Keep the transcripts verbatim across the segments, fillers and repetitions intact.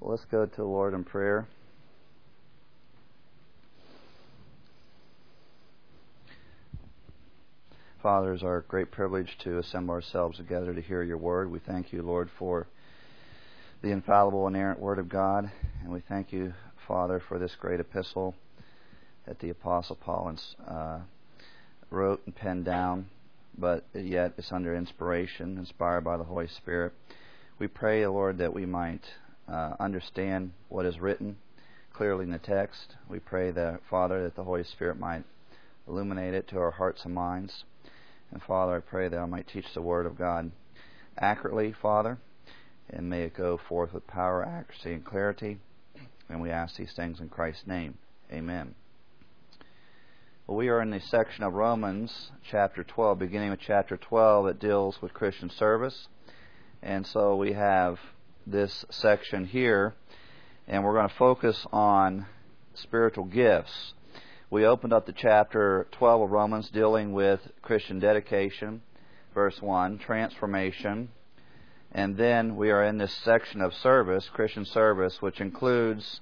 Let's go to the Lord in prayer. Father, it's our great privilege to assemble ourselves together to hear your word. We thank you, Lord, for the infallible, inerrant word of God. And we thank you, Father, for this great epistle that the Apostle Paul uh, wrote and penned down, but yet it's under inspiration, inspired by the Holy Spirit. We pray, Lord, that we might uh, understand what is written clearly in the text. We pray that, Father, that the Holy Spirit might illuminate it to our hearts and minds. And, Father, I pray that I might teach the Word of God accurately, Father, and may it go forth with power, accuracy, and clarity. And we ask these things in Christ's name. Amen. Well, we are in the section of Romans, chapter twelve, beginning with chapter twelve, that deals with Christian service. And so we have this section here, and we're going to focus on spiritual gifts. We opened up the chapter twelve of Romans dealing with Christian dedication, verse one, transformation, and then we are in this section of service, Christian service, which includes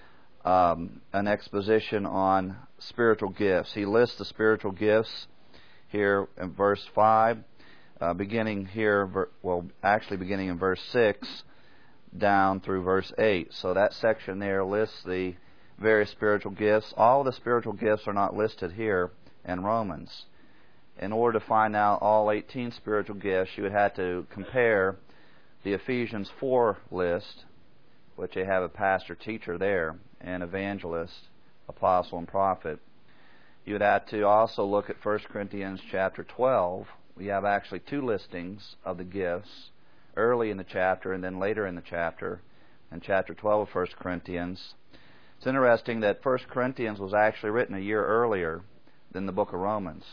um, an exposition on spiritual gifts. He lists the spiritual gifts here in verse five, uh, beginning here, well, actually beginning in verse six, down through verse eight. So that section there lists the various spiritual gifts. All the spiritual gifts are not listed here in Romans. In order to find out all eighteen spiritual gifts, you would have to compare the Ephesians four list, which they have a pastor teacher there, and evangelist, apostle, and prophet. You would have to also look at First Corinthians chapter twelve. We have actually two listings of the gifts, early in the chapter and then later in the chapter, in chapter twelve of First Corinthians. It's interesting that First Corinthians was actually written a year earlier than the book of Romans.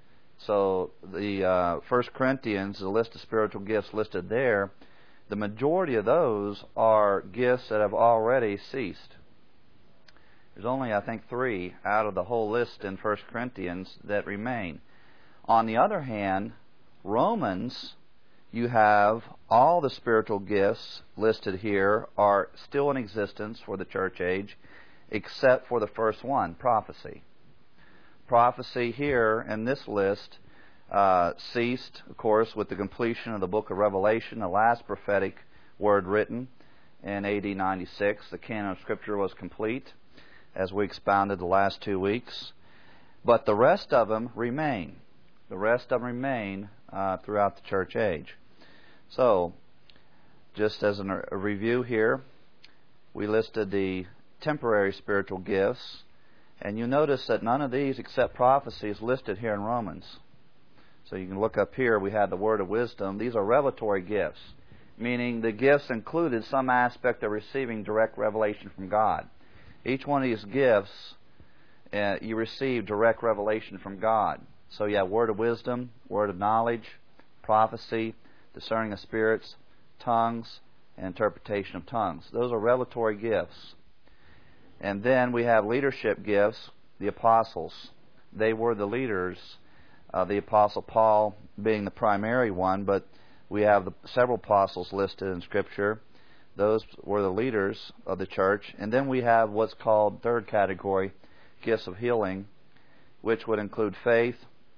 So the uh, First Corinthians, the list of spiritual gifts listed there, the majority of those are gifts that have already ceased. There's only, I think, three out of the whole list in First Corinthians that remain. On the other hand, Romans, you have all the spiritual gifts listed here are still in existence for the church age, except for the first one, prophecy. Prophecy here in this list uh, ceased, of course, with the completion of the book of Revelation, the last prophetic word written in A D ninety-six. The canon of Scripture was complete, as we expounded the last two weeks. But the rest of them remain. The rest of them remain uh, throughout the church age. So, just as an, a review here, we listed the temporary spiritual gifts, and you notice that none of these except prophecy is listed here in Romans. So you can look up here, we have the word of wisdom. These are revelatory gifts, meaning the gifts included some aspect of receiving direct revelation from God. Each one of these gifts, uh, you receive direct revelation from God. So you have word of wisdom, word of knowledge, prophecy, discerning of spirits, tongues, and interpretation of tongues. Those are revelatory gifts. And then we have leadership gifts, the apostles. They were the leaders, uh, the Apostle Paul being the primary one, but we have the, several apostles listed in Scripture. Those were the leaders of the church. And then we have what's called, third category, gifts of healing, which would include faith,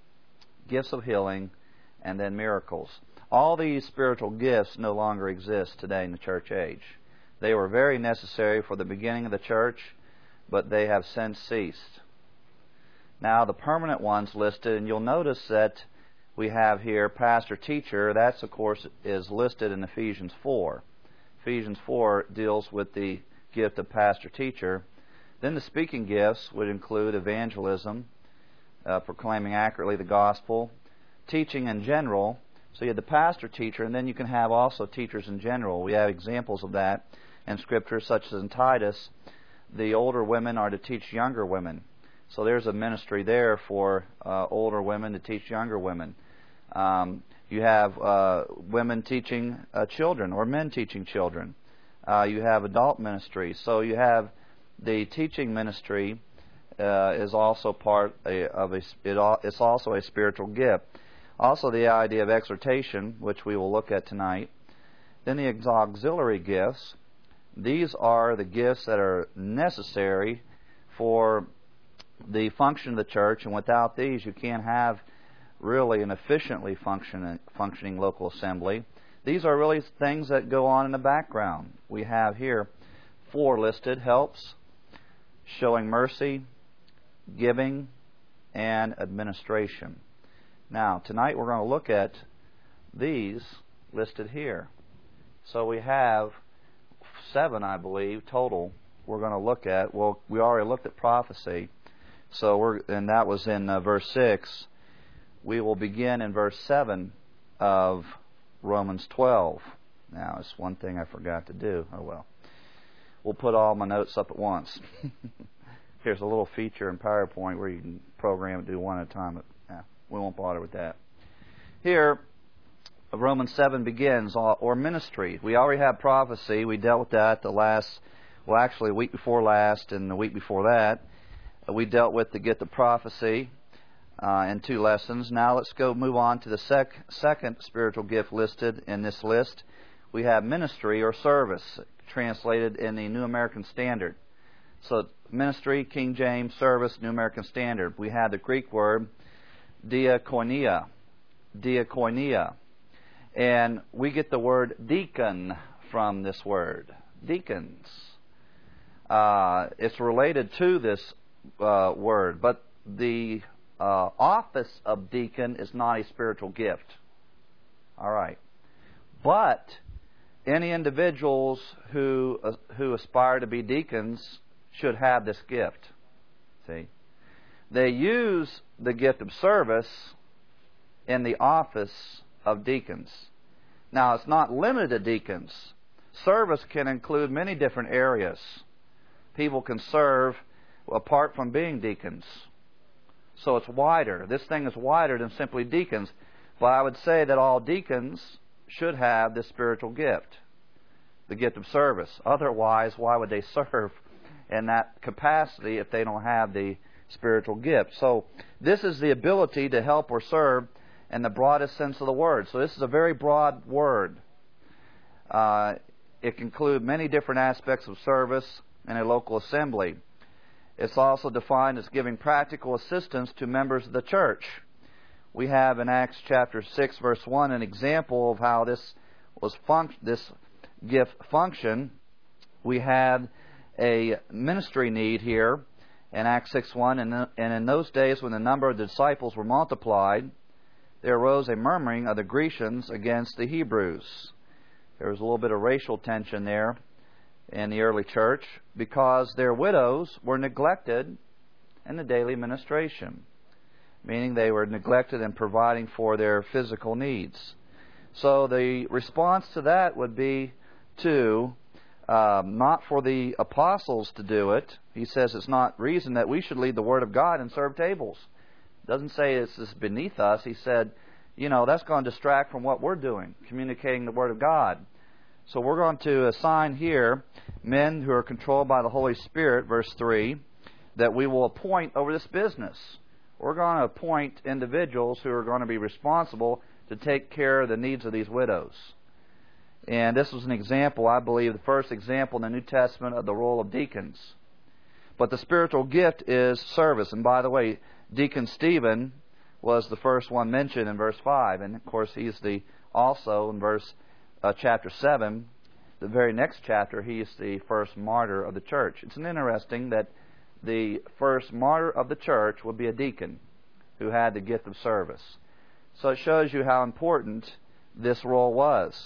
gifts of healing, and then miracles. All these spiritual gifts no longer exist today in the church age. They were very necessary for the beginning of the church, but they have since ceased. Now the permanent ones listed, and you'll notice that we have here pastor teacher. That's, of course, is listed in Ephesians four. Ephesians four deals with the gift of pastor teacher. Then the speaking gifts would include evangelism, uh, proclaiming accurately the gospel, teaching in general. So you have the pastor teacher, and then you can have also teachers in general. We have examples of that in Scripture, such as in Titus, the older women are to teach younger women. So there's a ministry there for uh, older women to teach younger women. Um, you have uh, women teaching uh, children, or men teaching children. Uh, you have adult ministry. So you have the teaching ministry uh, is also part of a. It, it's also a spiritual gift. Also, the idea of exhortation, which we will look at tonight. Then the auxiliary gifts, These are the gifts that are necessary for the function of the church, and without these you can't have really an efficiently function, functioning local assembly. These are really things that go on in the background. We have here four listed: helps, showing mercy, giving, and administration. Now, tonight we're going to look at these listed here. So we have seven, I believe, total we're going to look at. Well, we already looked at prophecy, so we're, and that was in uh, verse six. We will begin in verse seven of Romans twelve. Now, it's one thing I forgot to do. Oh well. We'll put all my notes up at once. Here's a little feature in PowerPoint where you can program it, do one at a time, but yeah, we won't bother with that. Here, Romans seven begins, or ministry. We already have prophecy. We dealt with that the last, well, actually, a week before last and the week before that. We dealt with the gift of prophecy uh, in two lessons. Now let's go move on to the sec- second spiritual gift listed in this list. We have ministry or service, translated in the New American Standard. So ministry, King James, service, New American Standard. We have the Greek word diakonia, diakonia. And we get the word deacon from this word, deacons. Uh, it's related to this uh, word, but the uh, office of deacon is not a spiritual gift. All right. But any individuals who uh, who aspire to be deacons should have this gift. See? They use the gift of service in the office of deacons. Now, it's not limited to deacons. Service can include many different areas. People can serve apart from being deacons. So it's wider. This thing is wider than simply deacons. But I would say that all deacons should have this spiritual gift, the gift of service. Otherwise, why would they serve in that capacity if they don't have the spiritual gift? So this is the ability to help or serve in the broadest sense of the word. So this is a very broad word. Uh, it can include many different aspects of service in a local assembly. It's also defined as giving practical assistance to members of the church. We have in Acts chapter six, verse one, an example of how this was func- this gift functioned. We had a ministry need here in Acts six one, and, and in those days when the number of the disciples were multiplied, there arose a murmuring of the Grecians against the Hebrews. There was a little bit of racial tension there in the early church because their widows were neglected in the daily ministration, meaning they were neglected in providing for their physical needs. So the response to that would be to, um, not for the apostles to do it. He says it's not reason that we should lead the Word of God and serve tables. Doesn't say this is beneath us. He said, you know, that's going to distract from what we're doing, communicating the Word of God. So we're going to assign here men who are controlled by the Holy Spirit, verse three, that we will appoint over this business. We're going to appoint individuals who are going to be responsible to take care of the needs of these widows. And this was an example, I believe, the first example in the New Testament of the role of deacons. But the spiritual gift is service. And by the way, Deacon Stephen was the first one mentioned in verse five, and of course he's the also in verse uh, chapter seven, the very next chapter, he is the first martyr of the church. It's interesting that the first martyr of the church would be a deacon who had the gift of service. So it shows you how important this role was.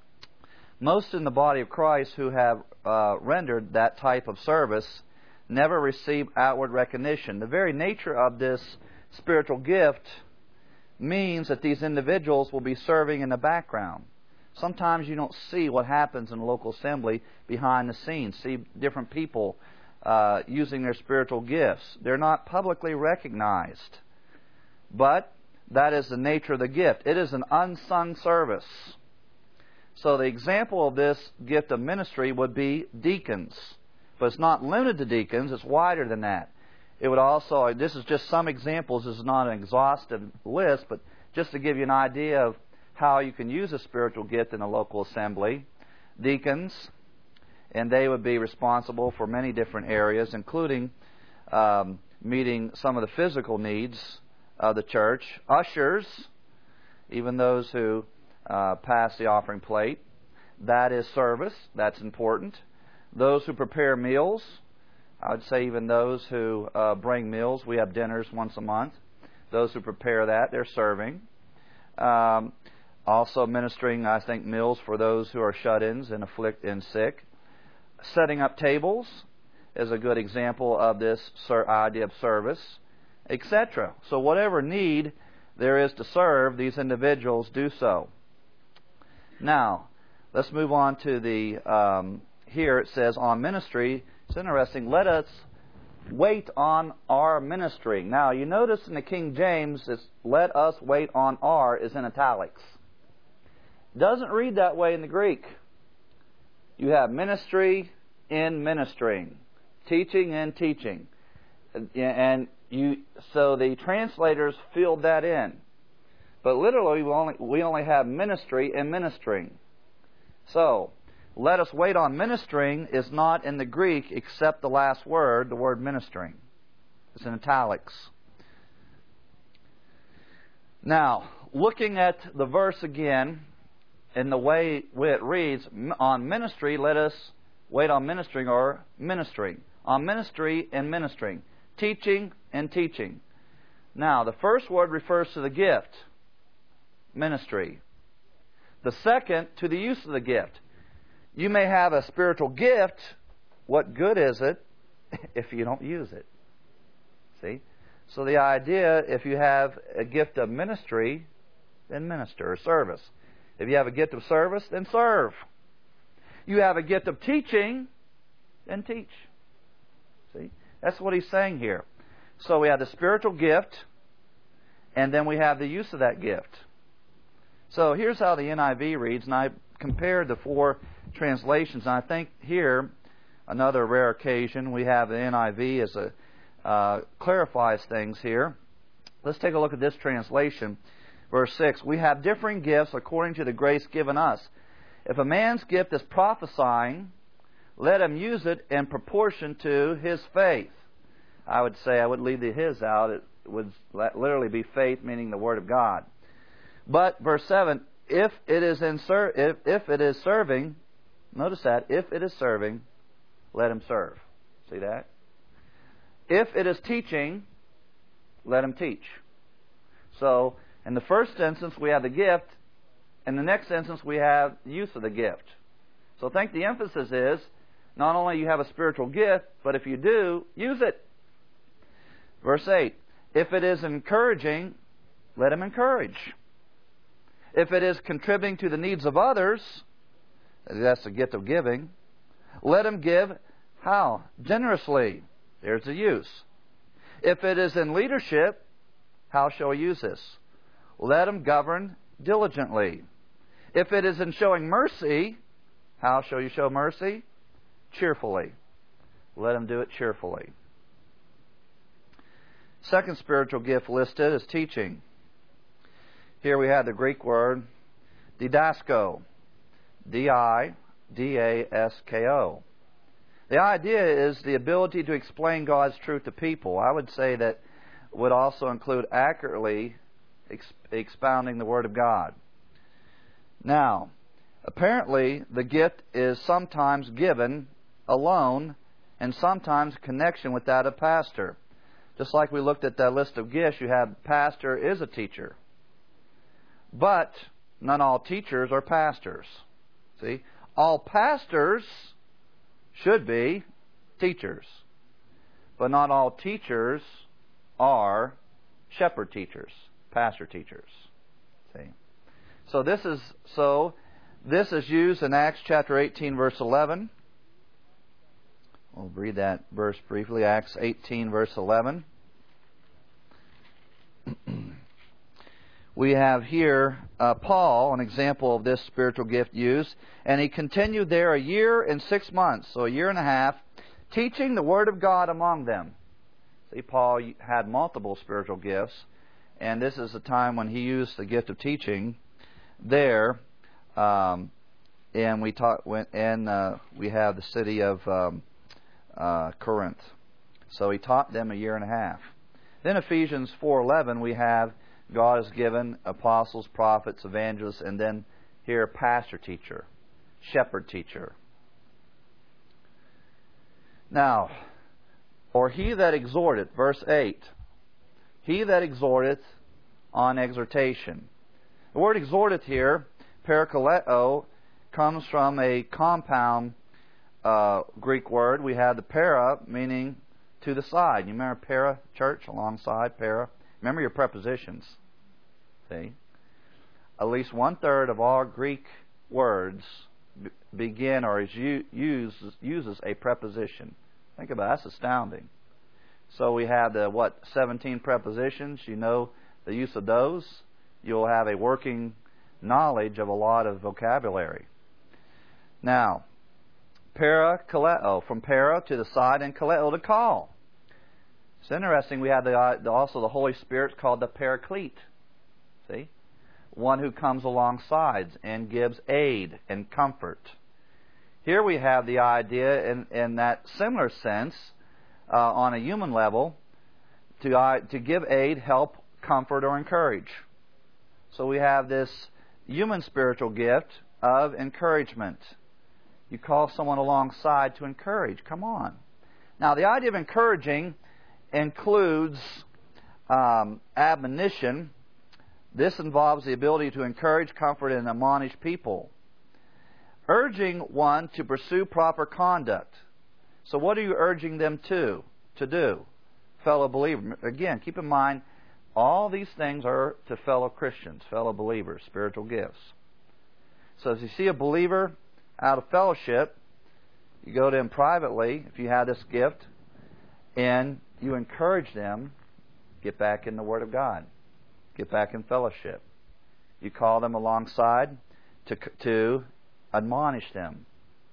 Most in the body of Christ who have uh, rendered that type of service never receive outward recognition. The very nature of this spiritual gift means that these individuals will be serving in the background. Sometimes you don't see what happens in a local assembly behind the scenes. See different people uh, using their spiritual gifts. They're not publicly recognized. But that is the nature of the gift. It is an unsung service. So the example of this gift of ministry would be deacons. But it's not limited to deacons. It's wider than that. It would also, this is just some examples. This is not an exhaustive list, but just to give you an idea of how you can use a spiritual gift in a local assembly. Deacons, and they would be responsible for many different areas, including um, meeting some of the physical needs of the church. Ushers, even those who uh, pass the offering plate, that is service. That's important. Those who prepare meals, I would say even those who uh, bring meals. We have dinners once a month. Those who prepare that, they're serving. Um, also ministering, I think, meals for those who are shut-ins and afflict and sick. Setting up tables is a good example of this idea of service, et cetera. So whatever need there is to serve, these individuals do so. Now, let's move on to the, um, here it says on ministry. It's interesting, let us wait on our ministry. Now, you notice in the King James, it's let us wait on our is in italics. Doesn't read that way in the Greek. You have ministry in ministering, teaching in teaching. And you, so the translators filled that in. But literally, we only, we only have ministry and ministering. So, let us wait on ministering is not in the Greek except the last word, the word ministering. It's in italics. Now, looking at the verse again, in the way it reads, on ministry, let us wait on ministering or ministering. On ministry and ministering. Teaching and teaching. Now, the first word refers to the gift, ministry. The second, to the use of the gift. You may have a spiritual gift. What good is it if you don't use it? See? So the idea, if you have a gift of ministry, then minister or service. If you have a gift of service, then serve. You have a gift of teaching, then teach. See? That's what he's saying here. So we have the spiritual gift, and then we have the use of that gift. So here's how the N I V reads, and I compared the four translations, and I think here, another rare occasion, we have the N I V as a uh, clarifies things here. Let's take a look at this translation. Verse six, we have differing gifts according to the grace given us. If a man's gift is prophesying, let him use it in proportion to his faith. I would say I would leave the his out. It would literally be faith, meaning the Word of God. But verse seven, if it is in ser- if, if it is serving, notice that, if it is serving, let him serve. See that? If it is teaching, let him teach. So, in the first instance, we have the gift. In the next instance, we have use of the gift. So I think the emphasis is, not only you have a spiritual gift, but if you do, use it. Verse eight, if it is encouraging, let him encourage. If it is contributing to the needs of others, that's the gift of giving, let him give, how? Generously. There's the use. If it is in leadership, how shall we use this? Let him govern diligently. If it is in showing mercy, how shall you show mercy? Cheerfully. Let him do it cheerfully. Second spiritual gift listed is teaching. Here we have the Greek word didasko. D I D A S K O. The idea is the ability to explain God's truth to people. I would say that would also include accurately exp- expounding the Word of God. Now, apparently the gift is sometimes given alone and sometimes in connection with that of pastor. Just like we looked at that list of gifts, you have pastor is a teacher. But not all teachers are pastors. See? All pastors should be teachers. But not all teachers are shepherd teachers, pastor teachers. See? So this is so this is used in Acts chapter eighteen, verse eleven. We'll read that verse briefly. Acts eighteen, verse eleven. We have here uh, Paul, an example of this spiritual gift used, and he continued there a year and six months, so a year and a half, teaching the Word of God among them. See, Paul had multiple spiritual gifts, and this is the time when he used the gift of teaching there um, and we talk, and uh, we have the city of um, uh, Corinth. So he taught them a year and a half. Then Ephesians four eleven, we have God has given apostles, prophets, evangelists, and then here pastor teacher, shepherd teacher. Now, or he that exhorteth, verse eight, he that exhorteth on exhortation. The word exhorteth here, parakaleo, comes from a compound uh, Greek word. We have the para, meaning to the side. You remember para, church, alongside, para? Remember your prepositions. See? At least one-third of all Greek words begin or is used, uses a preposition. Think about it. That's astounding. So we have the, what, seventeen prepositions. You know the use of those. You'll have a working knowledge of a lot of vocabulary. Now, para kaleo, from para to the side, and kaleo to call. It's interesting. We have the, also the Holy Spirit called the Paraclete. See? One who comes alongside and gives aid and comfort. Here we have the idea in, in that similar sense, uh, on a human level, to, uh, to give aid, help, comfort, or encourage. So we have this human spiritual gift of encouragement. You call someone alongside to encourage. Come on. Now, the idea of encouraging includes um, admonition. This involves the ability to encourage, comfort, and admonish people. Urging one to pursue proper conduct. So what are you urging them to, to do? Fellow believer. Again, keep in mind, all these things are to fellow Christians, fellow believers, spiritual gifts. So as you see a believer out of fellowship, you go to him privately, if you have this gift, and you encourage them, get back in the Word of God. Get back in fellowship. You call them alongside to to admonish them.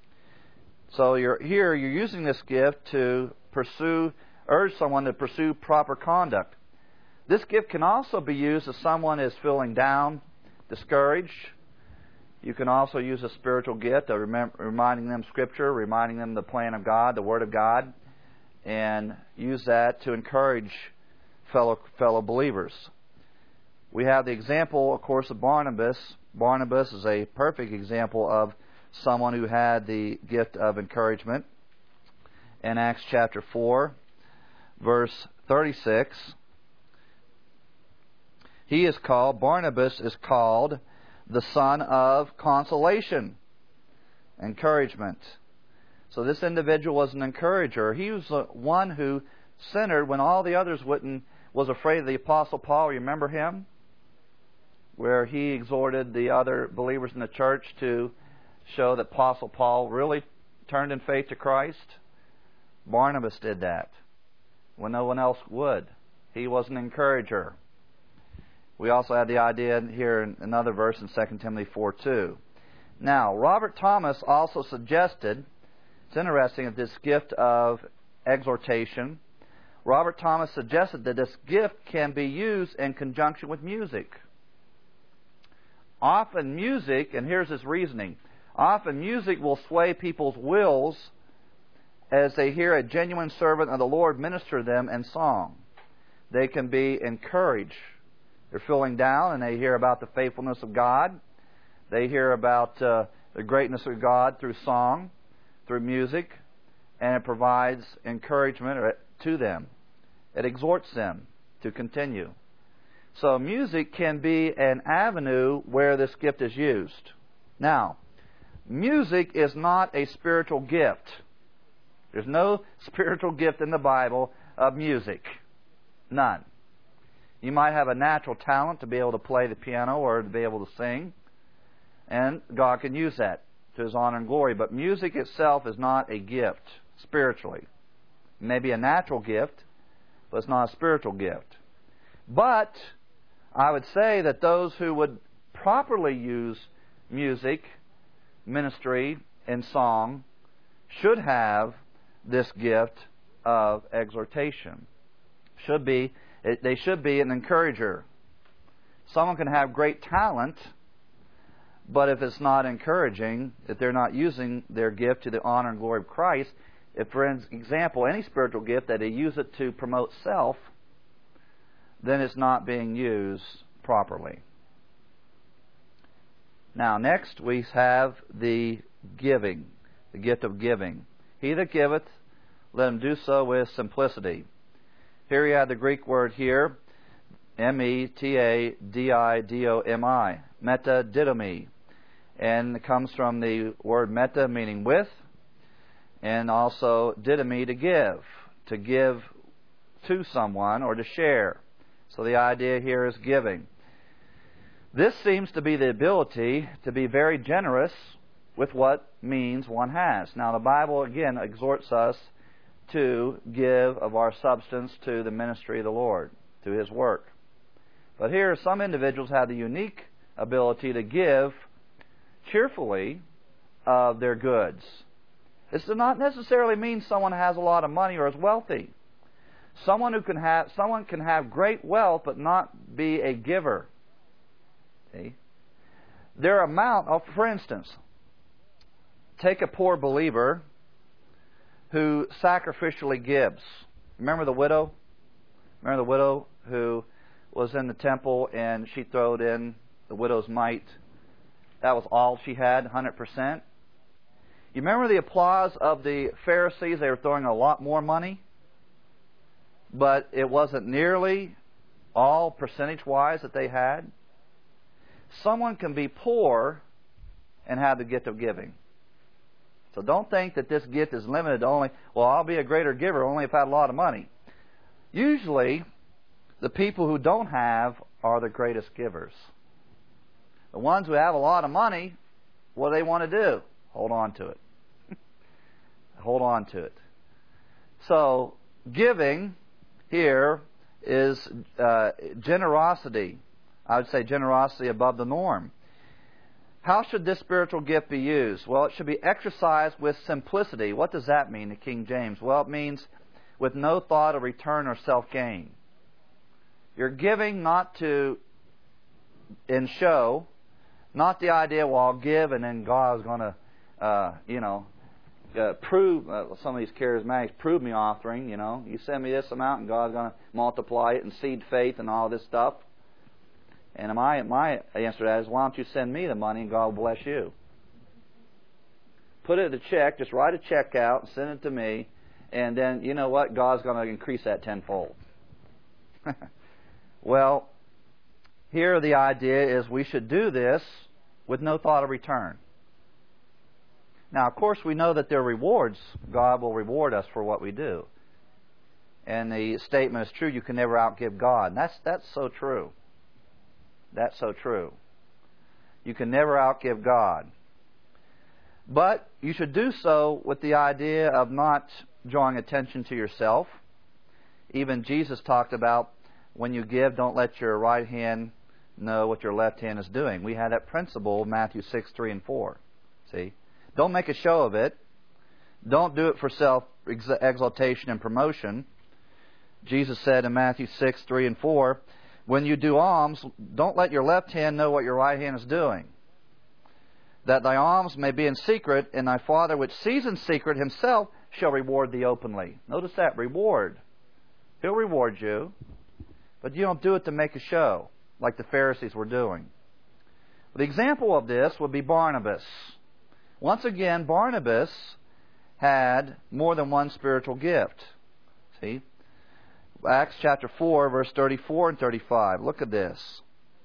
So you're here, you're using this gift to pursue, urge someone to pursue proper conduct. This gift can also be used if someone is feeling down, discouraged. You can also use a spiritual gift of remem- reminding them Scripture, reminding them the plan of God, the Word of God, and use that to encourage fellow fellow believers. We have the example, of course, of Barnabas. Barnabas is a perfect example of someone who had the gift of encouragement. In Acts chapter four, verse thirty-six, he is called, Barnabas is called the son of consolation, encouragement. So this individual was an encourager. He was the one who centered when all the others wouldn't, was afraid of the Apostle Paul. Remember him? Where he exhorted the other believers in the church to show that Apostle Paul really turned in faith to Christ. Barnabas did that when no one else would. He was an encourager. We also have the idea here in another verse in Second Timothy four two. Now, Robert Thomas also suggested, it's interesting that this gift of exhortation, Robert Thomas suggested that this gift can be used in conjunction with music. Often music, and here's his reasoning, often music will sway people's wills as they hear a genuine servant of the Lord minister them in song. They can be encouraged. They're feeling down and they hear about the faithfulness of God. They hear about uh, the greatness of God through song, through music, and it provides encouragement to them. It exhorts them to continue. So music can be an avenue where this gift is used. Now, music is not a spiritual gift. There's no spiritual gift in the Bible of music. None. You might have a natural talent to be able to play the piano or to be able to sing, and God can use that to His honor and glory. But music itself is not a gift spiritually. It may be a natural gift, but it's not a spiritual gift. But I would say that those who would properly use music, ministry, and song should have this gift of exhortation. Should be, they should be an encourager. Someone can have great talent, But if it's not encouraging, if they're not using their gift to the honor and glory of Christ, if, for example, any spiritual gift that they use it to promote self, then it's not being used properly. Now, next we have the giving, the gift of giving. He that giveth, let him do so with simplicity. Here you have the Greek word here, M E T A D I D O M I, metadidomi. And it comes from the word meta, meaning with, and also didomi, to give, to give to someone or to share. So the idea here is giving. This seems to be the ability to be very generous with what means one has. Now the Bible again exhorts us to give of our substance to the ministry of the Lord, to His work. But here some individuals have the unique ability to give cheerfully of their goods. This does not necessarily mean someone has a lot of money or is wealthy. Someone who can have someone can have great wealth but not be a giver. See? Their amount of, for instance, take a poor believer who sacrificially gives. Remember the widow? Remember the widow who was in the temple and she throwed in the widow's mite? That was all she had, one hundred percent. You remember the applause of the Pharisees? They were throwing a lot more money, but it wasn't nearly all percentage-wise that they had. Someone can be poor and have the gift of giving. So don't think that this gift is limited to only, well, I'll be a greater giver only if I had a lot of money. Usually, the people who don't have are the greatest givers. The ones who have a lot of money, what do they want to do? Hold on to it. Hold on to it. So, giving here is uh, generosity. I would say generosity above the norm. How should this spiritual gift be used? Well, it should be exercised with simplicity. What does that mean, the King James? Well, it means with no thought of return or self-gain. You're giving not to in show, not the idea, well, I'll give and then God is going to, uh, you know, uh, prove, uh, some of these charismatics, prove me offering, you know. You send me this amount and God's going to multiply it and seed faith and all this stuff. And my, my answer to that is, why don't you send me the money and God will bless you? Put it in a check, just write a check out and send it to me, and then, you know what, God's going to increase that tenfold. Well, here the idea is we should do this with no thought of return. Now, of course, we know that there are rewards. God will reward us for what we do. And the statement is true, you can never outgive God. And that's, that's so true. That's so true. You can never outgive God. But you should do so with the idea of not drawing attention to yourself. Even Jesus talked about when you give, don't let your right hand know what your left hand is doing. We had that principle in Matthew six, three, and four. See? Don't make a show of it. Don't do it for self-exaltation and promotion. Jesus said in Matthew six, three, and four, when you do alms, don't let your left hand know what your right hand is doing, that thy alms may be in secret, and thy Father which sees in secret himself shall reward thee openly. Notice that, reward. He'll reward you, but you don't do it to make a show, like the Pharisees were doing. The example of this would be Barnabas. Once again, Barnabas had more than one spiritual gift. See? Acts chapter four, verse thirty-four and thirty-five. Look at this.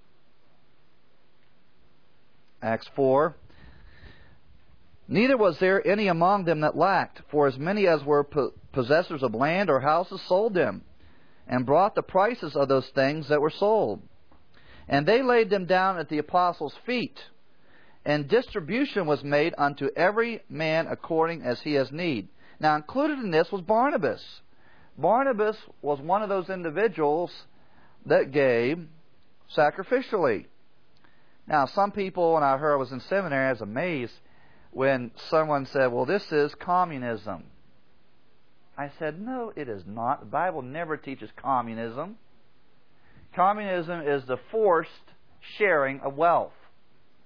Acts four. Neither was there any among them that lacked, for as many as were possessors of land or houses sold them, and brought the prices of those things that were sold. And they laid them down at the apostles' feet, and distribution was made unto every man according as he has need. Now included in this was Barnabas. Barnabas was one of those individuals that gave sacrificially. Now, some people, when I heard I was in seminary, I was amazed when someone said, well, this is communism. I said, no, it is not. The Bible never teaches communism. Communism is the forced sharing of wealth.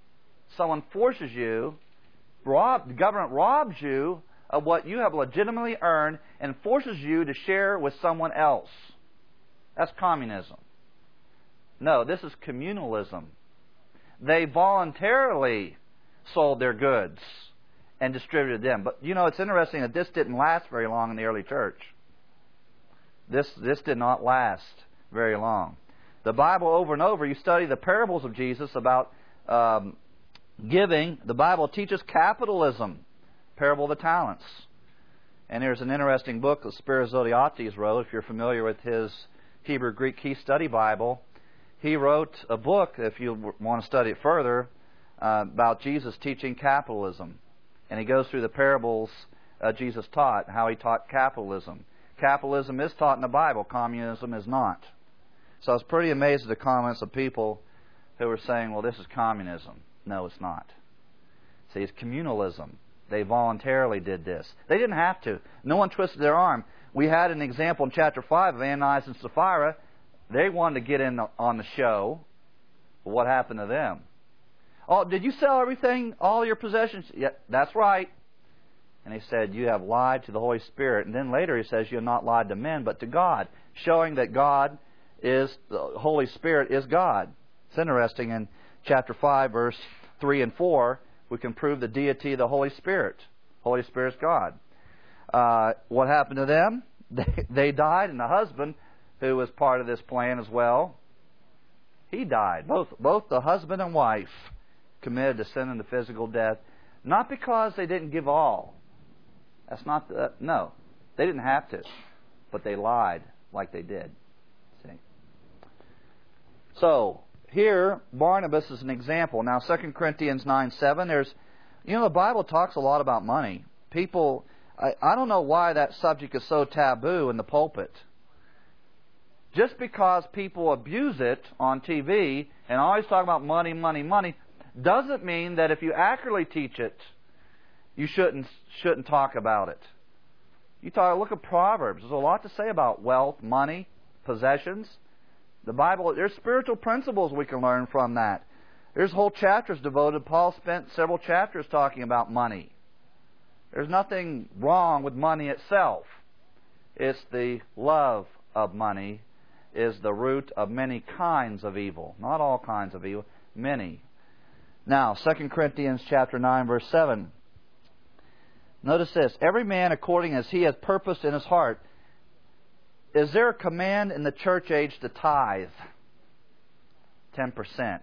someone forces you, rob, the government robs you of what you have legitimately earned and forces you to share with someone else. That's communism. No, this is communalism. They voluntarily sold their goods and distributed them. But you know, it's interesting that this didn't last very long in the early church. This, this did not last very long. The Bible, over and over, you study the parables of Jesus about um, giving. The Bible teaches capitalism. Parable of the Talents. And there's an interesting book that Spiros Zodhiates wrote. If you're familiar with his Hebrew Greek Key Study Bible, he wrote a book, if you want to study it further, uh, about Jesus teaching capitalism. And he goes through the parables uh, Jesus taught, how he taught capitalism. Capitalism is taught in the Bible. Communism is not. So I was pretty amazed at the comments of people who were saying, well, this is communism. No, it's not. See, it's communalism. They voluntarily did this. They didn't have to. No one twisted their arm. We had an example in chapter five of Ananias and Sapphira. They wanted to get in on the show. But what happened to them? Oh, did you sell everything, all your possessions? Yeah, that's right. And he said, you have lied to the Holy Spirit. And then later he says, you have not lied to men, but to God. Showing that God is, the Holy Spirit is God. It's interesting, in chapter five, verse three and four, we can prove the deity of the Holy Spirit. Holy Spirit is God. Uh, what happened to them? They, they died, and the husband, who was part of this plan as well, he died. Both, both the husband and wife committed to sin and to physical death, not because they didn't give all. That's not the, no. They didn't have to, but they lied like they did. See? So, here, Barnabas is an example. Now, Second Corinthians nine seven, there's, you know, the Bible talks a lot about money. People, I, I don't know why that subject is so taboo in the pulpit. Just because people abuse it on T V and always talk about money, money, money, doesn't mean that if you accurately teach it, you shouldn't shouldn't talk about it. You talk, look at Proverbs. There's a lot to say about wealth, money, possessions. The Bible, there's spiritual principles we can learn from that. There's whole chapters devoted. Paul spent several chapters talking about money. There's nothing wrong with money itself. It's the love of money is the root of many kinds of evil. Not all kinds of evil, many. Now, Second Corinthians chapter nine, verse seven. Notice this. Every man according as he has purposed in his heart. Is there a command in the church age to tithe? ten percent.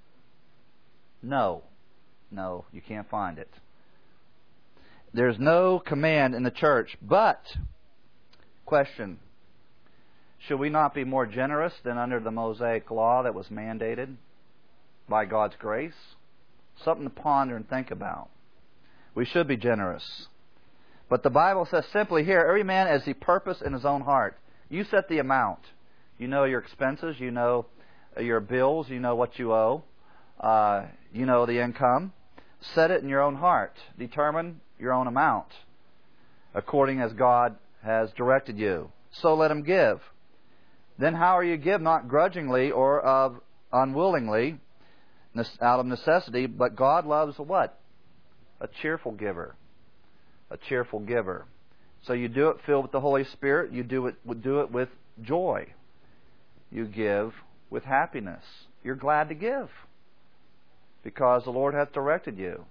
No. No, you can't find it. There's no command in the church. But, question, should we not be more generous than under the Mosaic law that was mandated by God's grace? Something to ponder and think about. We should be generous. But the Bible says simply here, every man as he purpose in his own heart. You set the amount. You know your expenses. You know your bills. You know what you owe. Uh, you know the income. Set it in your own heart. Determine your own amount according as God has directed you. So let him give. Then how are you give? Not grudgingly or of unwillingly, out of necessity, but God loves a what? A cheerful giver. A cheerful giver. So you do it filled with the Holy Spirit. You do it, do it with joy. You give with happiness. You're glad to give because the Lord hath directed you.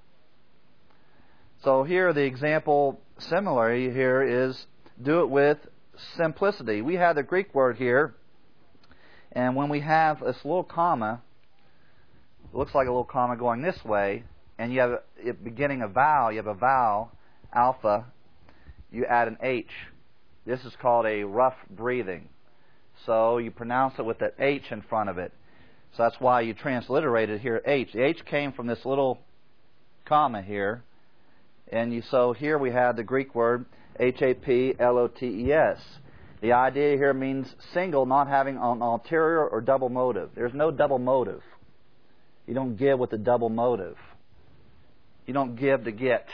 So here the example similarly here is do it with simplicity. We have the Greek word here, and when we have this little comma, it looks like a little comma going this way, and you have a, beginning a vowel, you have a vowel, alpha, you add an H. This is called a rough breathing. So you pronounce it with an H in front of it. So that's why you transliterate it here H. The H came from this little comma here. And you, so here we have the Greek word H A P L O T E S. The idea here means single, not having an ulterior or double motive. There's no double motive. You don't give with a double motive. You don't give to get.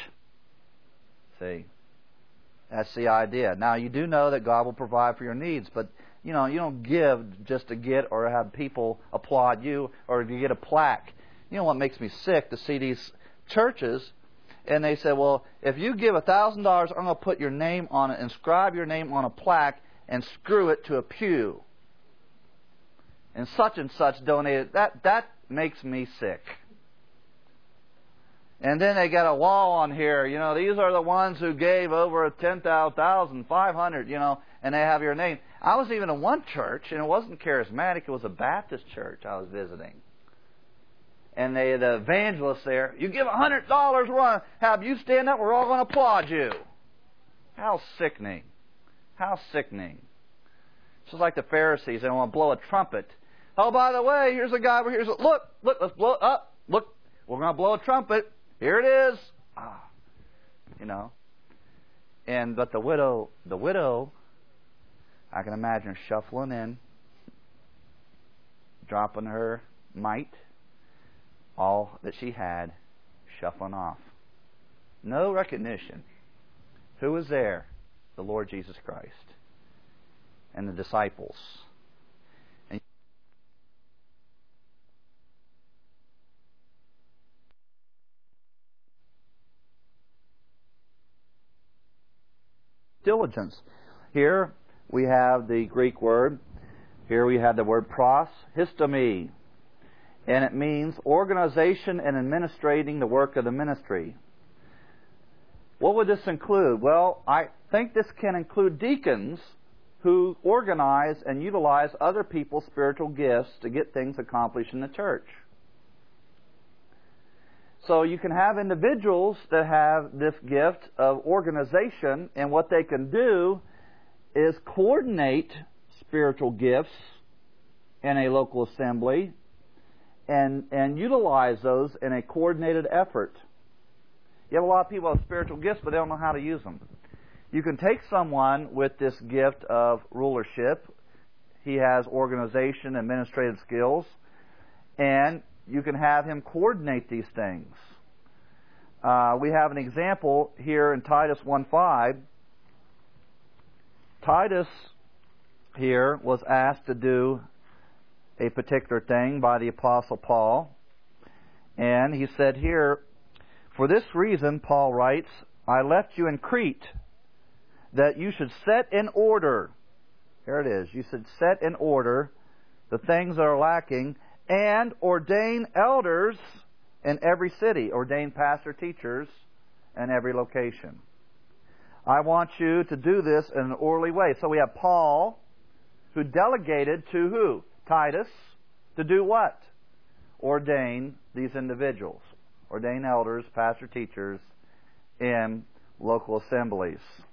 See? That's the idea. Now, you do know that God will provide for your needs, but you know, you don't give just to get or have people applaud you or to get a plaque. You know what makes me sick? To see these churches, and they say, well, if you give a thousand dollars, I'm going to put your name on it, inscribe your name on a plaque, and screw it to a pew. And such and such donated. That, that makes me sick. And then they got a wall on here, you know, these are the ones who gave over ten thousand five hundred, you know, and they have your name. I was even in one church, and it wasn't charismatic, it was a Baptist church I was visiting. And they, the evangelist there, you give a hundred dollars, we're going to have you stand up, we're all going to applaud you. How sickening. How sickening. It's just like the Pharisees, they want to blow a trumpet. Oh, by the way, here's a guy over here, look, look, let's blow it up, look, we're going to blow a trumpet. Here it is. Ah, you know. And but the widow, the widow, I can imagine her shuffling in, dropping her mite, all that she had, shuffling off. No recognition. Who was there? The Lord Jesus Christ and the disciples. Diligence. Here we have the Greek word. Here we have the word pros, histemi. And it means organization and administrating the work of the ministry. What would this include? Well, I think this can include deacons who organize and utilize other people's spiritual gifts to get things accomplished in the church. So you can have individuals that have this gift of organization, and what they can do is coordinate spiritual gifts in a local assembly and, and utilize those in a coordinated effort. You have a lot of people with spiritual gifts, but they don't know how to use them. You can take someone with this gift of rulership. He has organization, administrative skills, and you can have him coordinate these things. Uh, we have an example here in Titus one five. Titus here was asked to do a particular thing by the Apostle Paul. And he said here, for this reason, Paul writes, I left you in Crete, that you should set in order. Here it is. You should set in order the things that are lacking, and ordain elders in every city, ordain pastor teachers in every location. I want you to do this in an orderly way. So we have Paul, who delegated to who? Titus, to do what? Ordain these individuals. Ordain elders, pastor teachers in local assemblies.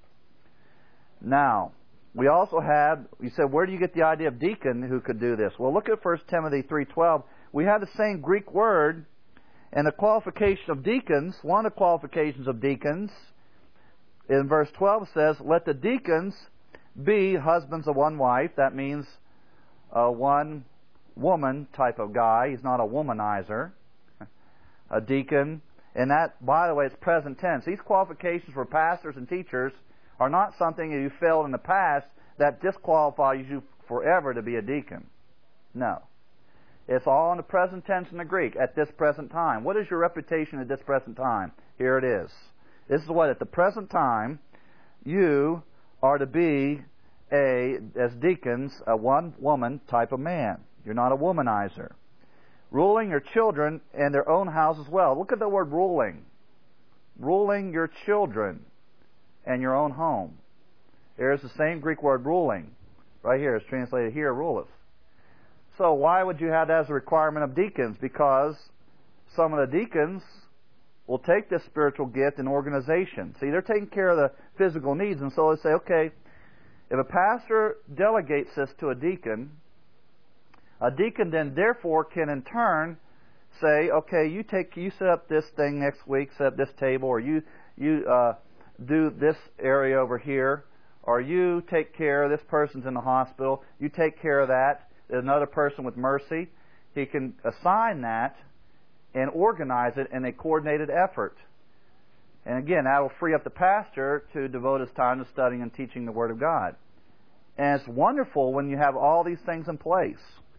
Now, we also have, you said, where do you get the idea of deacon who could do this? Well, look at First Timothy three twelve. We have the same Greek word, and the qualification of deacons, one of the qualifications of deacons, in verse twelve says, let the deacons be husbands of one wife. That means a one woman type of guy. He's not a womanizer. A deacon. And that, by the way, it's present tense. These qualifications for pastors and teachers are not something that you failed in the past that disqualifies you forever to be a deacon. No. It's all in the present tense in the Greek, at this present time. What is your reputation at this present time? Here it is. This is what, at the present time, you are to be, a as deacons, a one-woman type of man. You're not a womanizer. Ruling your children and their own house as well. Look at the word ruling. Ruling your children and your own home. There's the same Greek word ruling. Right here, it's translated here, ruleth. So why would you have that as a requirement of deacons? Because some of the deacons will take this spiritual gift in organization. See, they're taking care of the physical needs, and so they say, okay, if a pastor delegates this to a deacon, a deacon then therefore can in turn say, okay, you take, you set up this thing next week, set up this table, or you you uh, do this area over here, or you take care of this person's in the hospital, you take care of that. There's another person with mercy. He can assign that and organize it in a coordinated effort. And again, that will free up the pastor to devote his time to studying and teaching the Word of God. And it's wonderful when you have all these things in place.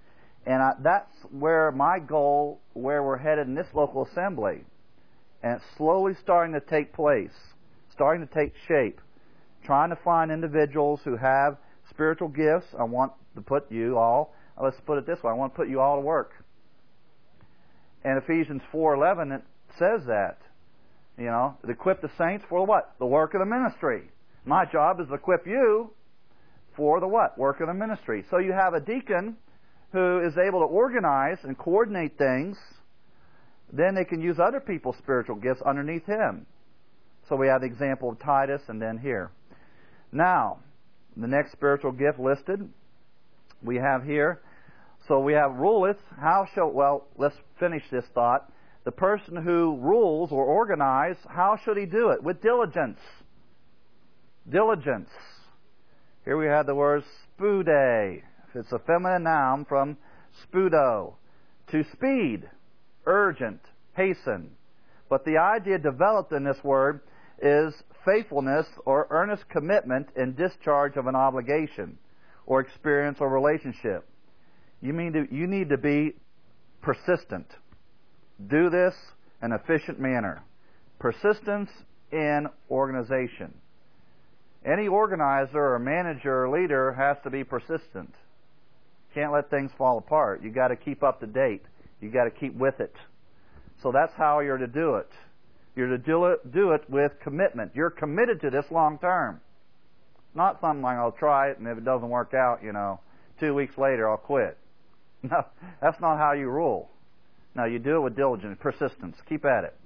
And I, that's where my goal, where we're headed in this local assembly. And it's slowly starting to take place, starting to take shape. Trying to find individuals who have spiritual gifts. I want to put you all, let's put it this way, I want to put you all to work. And Ephesians four eleven, it says that. You know, to equip the saints for what? The work of the ministry. My job is to equip you for the what? Work of the ministry. So you have a deacon who is able to organize and coordinate things. Then they can use other people's spiritual gifts underneath him. So we have the example of Titus and then here. Now, the next spiritual gift listed we have here. So we have ruleth. How shall, well, let's finish this thought. The person who rules or organizes, how should he do it? With diligence. Diligence. Here we have the word spude. It's a feminine noun from spudo. To speed, urgent, hasten. But the idea developed in this word is faithfulness or earnest commitment in discharge of an obligation or experience or relationship. You mean to, you need to be persistent. Do this in an efficient manner. Persistence in organization. Any organizer or manager or leader has to be persistent. Can't let things fall apart. You got to keep up to date. You got to keep with it. So that's how you're to do it. You're to do it, do it with commitment. You're committed to this long term. Not something like, I'll try it, and if it doesn't work out, you know, two weeks later I'll quit. No, that's not how you rule. No, you do it with diligence, persistence. Keep at it.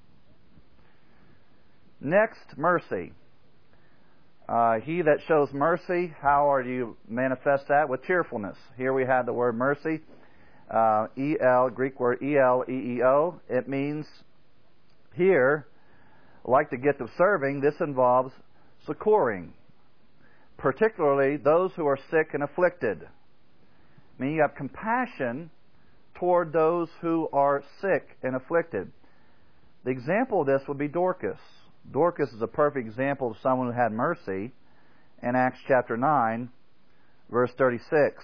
Next, mercy. Uh, he that shows mercy, how are you manifest that? With cheerfulness. Here we have the word mercy. Uh, E L, Greek word E L E E O. It means here, like the gift of serving, this involves succoring, particularly those who are sick and afflicted. I mean, you have compassion toward those who are sick and afflicted. The example of this would be Dorcas. Dorcas is a perfect example of someone who had mercy in Acts chapter nine, verse thirty-six.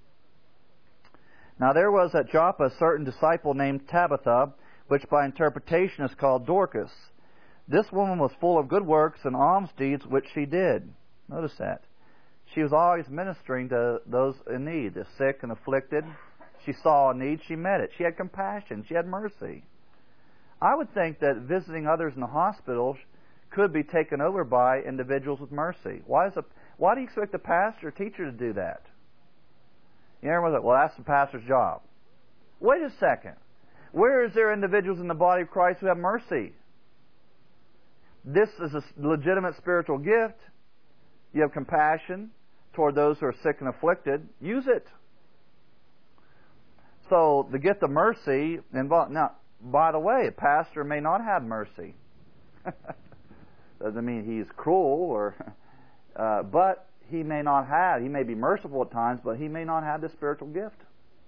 Now there was at Joppa a certain disciple named Tabitha, which by interpretation is called Dorcas. This woman was full of good works and alms deeds which she did. Notice that. She was always ministering to those in need, the sick and afflicted. She saw a need, she met it. She had compassion, she had mercy. I would think that visiting others in the hospital could be taken over by individuals with mercy. Why, is a, why do you expect a pastor or teacher to do that? You know, everyone's like, well, that's the pastor's job. Wait a second. Where is there individuals in the body of Christ who have mercy? This is a legitimate spiritual gift. You have compassion toward those who are sick and afflicted. Use it. So the gift of mercy involves... Now, by the way, a pastor may not have mercy. Doesn't mean he's cruel, or, uh, but he may not have. He may be merciful at times, but he may not have the spiritual gift.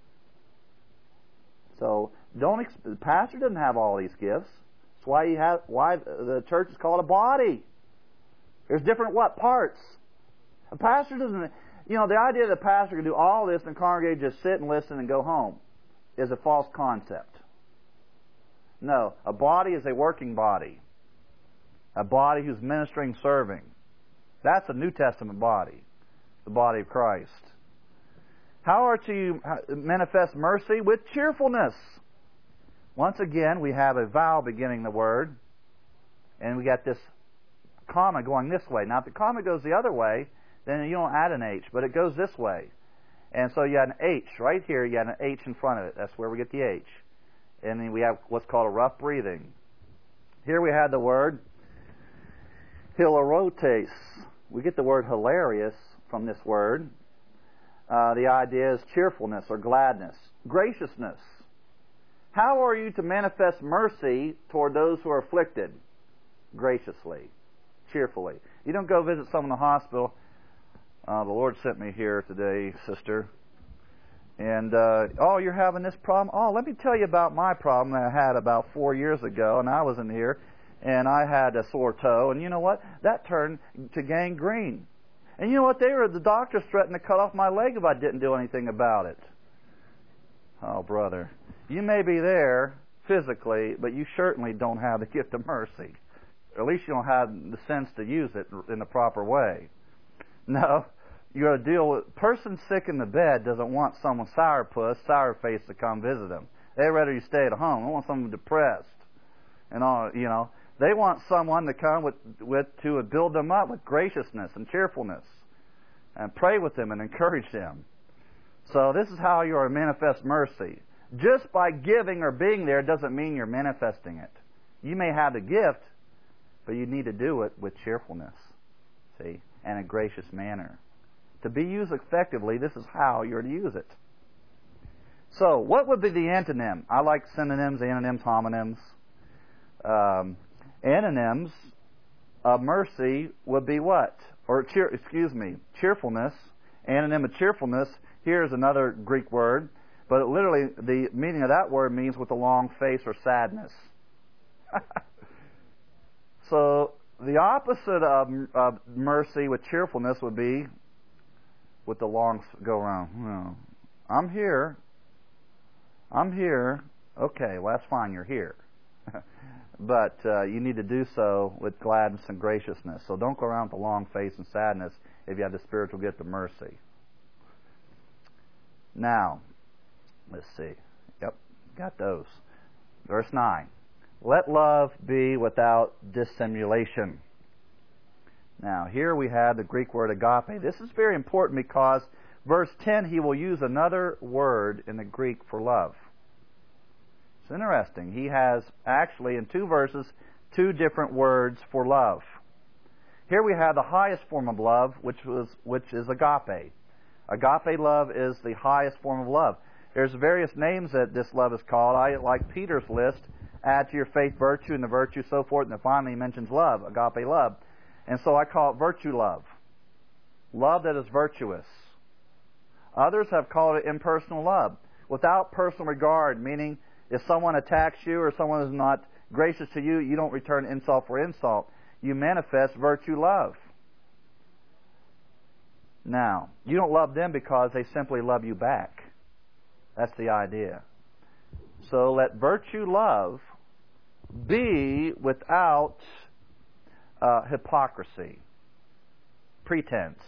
So don't. Ex- the pastor doesn't have all these gifts. That's why he has. Why the church is called a body. There's different what parts. A pastor doesn't. You know, the idea that a pastor can do all this and congregate just sit and listen and go home is a false concept. No, a body is a working body. A body who's ministering, serving. That's a New Testament body, the body of Christ. How are to manifest mercy? With cheerfulness. Once again, we have a vowel beginning the word, and we got this comma going this way. Now, if the comma goes the other way, then you don't add an H, but it goes this way. And so you had an H right here, you had an H in front of it. That's where we get the H. And then we have what's called a rough breathing. Here we had the word hilarotes. We get the word hilarious from this word. Uh, the idea is cheerfulness or gladness. Graciousness. How are you to manifest mercy toward those who are afflicted? Graciously. Cheerfully. You don't go visit someone in the hospital. Uh, the Lord sent me here today, sister. And, uh, oh, you're having this problem? Oh, let me tell you about my problem that I had about four years ago, and I was in here, and I had a sore toe, and you know what? That turned to gangrene. And you know what? They were, the doctors threatened to cut off my leg if I didn't do anything about it. Oh, brother, you may be there physically, but you certainly don't have the gift of mercy. Or at least you don't have the sense to use it in the proper way. No, you got to deal with person sick in the bed doesn't want someone sourpuss, sour-faced to come visit them. They'd rather you stay at home. They want someone depressed, and all you know. They want someone to come with with to build them up with graciousness and cheerfulness, and pray with them and encourage them. So this is how you are manifest mercy. Just by giving or being there doesn't mean you're manifesting it. You may have the gift, but you need to do it with cheerfulness, see, and a gracious manner. To be used effectively, this is how you're to use it. So, what would be the antonym? I like synonyms, antonyms, homonyms. Um, antonyms of mercy would be what? Or, cheer, excuse me, cheerfulness. Antonym of cheerfulness. Here's another Greek word, but literally the meaning of that word means with a long face or sadness. So the opposite of, of mercy with cheerfulness would be with the long go around. Oh, I'm here. I'm here. Okay, well that's fine. You're here. But uh, you need to do so with gladness and graciousness. So don't go around with a long face and sadness if you have the spiritual gift of mercy. Now, let's see. Yep, got those. Verse nine. Let love be without dissimulation. Now, here we have the Greek word agape. This is very important because verse ten, he will use another word in the Greek for love. It's interesting. He has actually in two verses two different words for love. Here we have the highest form of love, which was which is agape. Agape love is the highest form of love. There's various names that this love is called. I like Peter's list. Add to your faith virtue, and the virtue so forth, and then finally he mentions love, agape love. And so I call it virtue love. Love that is virtuous. Others have called it impersonal love. Without personal regard, meaning if someone attacks you or someone is not gracious to you, you don't return insult for insult. You manifest virtue love. Now, you don't love them because they simply love you back. That's the idea. So let virtue love be without uh, hypocrisy, pretense.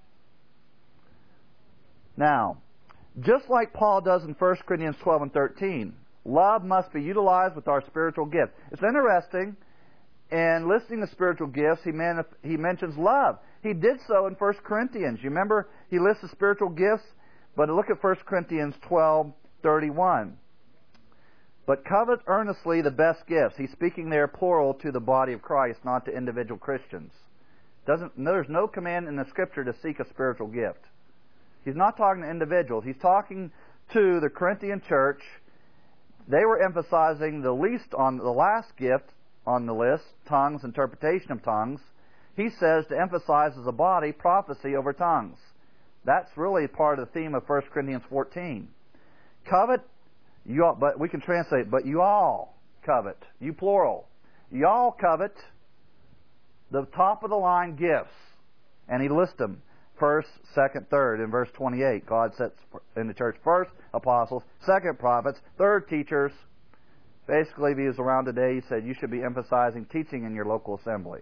Now, just like Paul does in First Corinthians twelve and thirteen, love must be utilized with our spiritual gift. It's interesting, in listing the spiritual gifts, he, man, he mentions love. He did so in First Corinthians. You remember, he lists the spiritual gifts, but look at First Corinthians twelve thirty-one. But covet earnestly the best gifts. He's speaking there plural to the body of Christ, not to individual Christians. Doesn't, there's no command in the Scripture to seek a spiritual gift. He's not talking to individuals. He's talking to the Corinthian church. They were emphasizing the least on the last gift on the list, tongues, interpretation of tongues. He says to emphasize as a body prophecy over tongues. That's really part of the theme of First Corinthians fourteen. Covet, you all, but we can translate, but you all covet, you plural. You all covet the top of the line gifts. And he lists them. First, second, third. In verse twenty-eight, God sets in the church first apostles, second prophets, third teachers. Basically, if he was around today, he said you should be emphasizing teaching in your local assembly.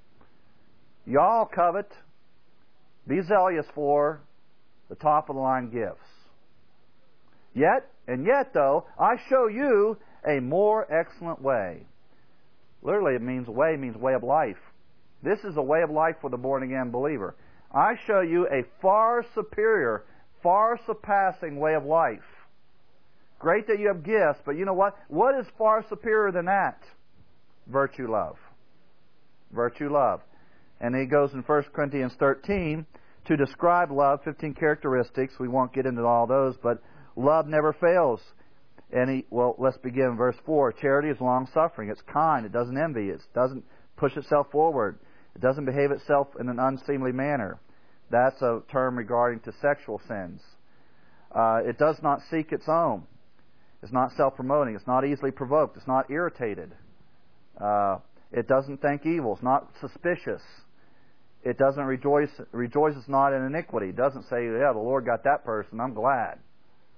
Y'all covet, be zealous for the top of the line gifts. Yet, and yet though, I show you a more excellent way. Literally, it means way, means way of life. This is a way of life for the born again believer. I show you a far superior, far surpassing way of life. Great that you have gifts, but you know what? What is far superior than that? Virtue love. Virtue love. And he goes in First Corinthians thirteen to describe love, fifteen characteristics. We won't get into all those, but love never fails. And he, well, let's begin in verse four. Charity is long-suffering. It's kind. It doesn't envy. It doesn't push itself forward. It doesn't behave itself in an unseemly manner. That's a term regarding to sexual sins. Uh, it does not seek its own. It's not self-promoting. It's not easily provoked. It's not irritated. Uh, it doesn't think evil. It's not suspicious. It doesn't rejoice, rejoices not in iniquity. It doesn't say, yeah, the Lord got that person, I'm glad.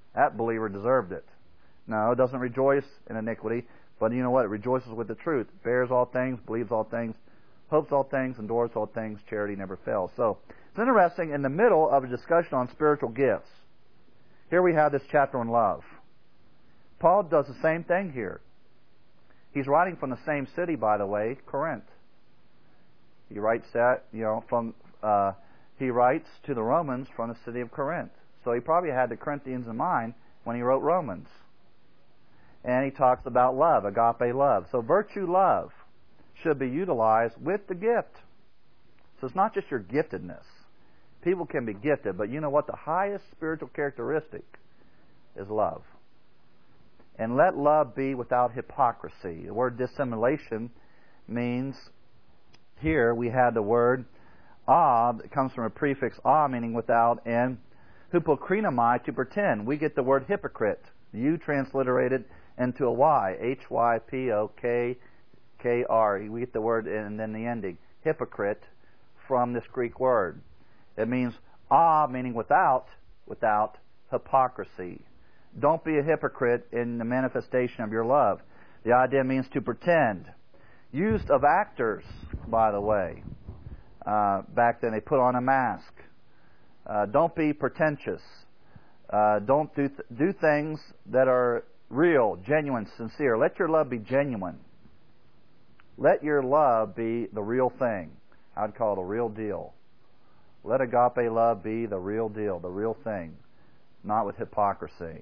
That believer deserved it. No, it doesn't rejoice in iniquity, but you know what? It rejoices with the truth. Bears all things, believes all things, hopes all things, endures all things, charity never fails. So, it's interesting, in the middle of a discussion on spiritual gifts, here we have this chapter on love. Paul does the same thing here. He's writing from the same city, by the way, Corinth. He writes that, you know, from, uh, he writes to the Romans from the city of Corinth. So he probably had the Corinthians in mind when he wrote Romans. And he talks about love, agape love. So virtue love should be utilized with the gift. So it's not just your giftedness. People can be gifted, but you know what? The highest spiritual characteristic is love. And let love be without hypocrisy. The word dissimulation means, here we had the word ah, that comes from a prefix ah, meaning without, and hypokrinomai, to pretend. We get the word hypocrite. U transliterated into a Y, H Y P O K K R. We get the word and then the ending, hypocrite, from this Greek word. It means ah, meaning without, without hypocrisy. Don't be a hypocrite in the manifestation of your love. The idea means to pretend. Used of actors, by the way. Uh, back then they put on a mask. Uh, don't be pretentious. Uh, don't do, th- do things that are real, genuine, sincere. Let your love be genuine. Let your love be the real thing. I'd call it a real deal. Let agape love be the real deal, the real thing, not with hypocrisy.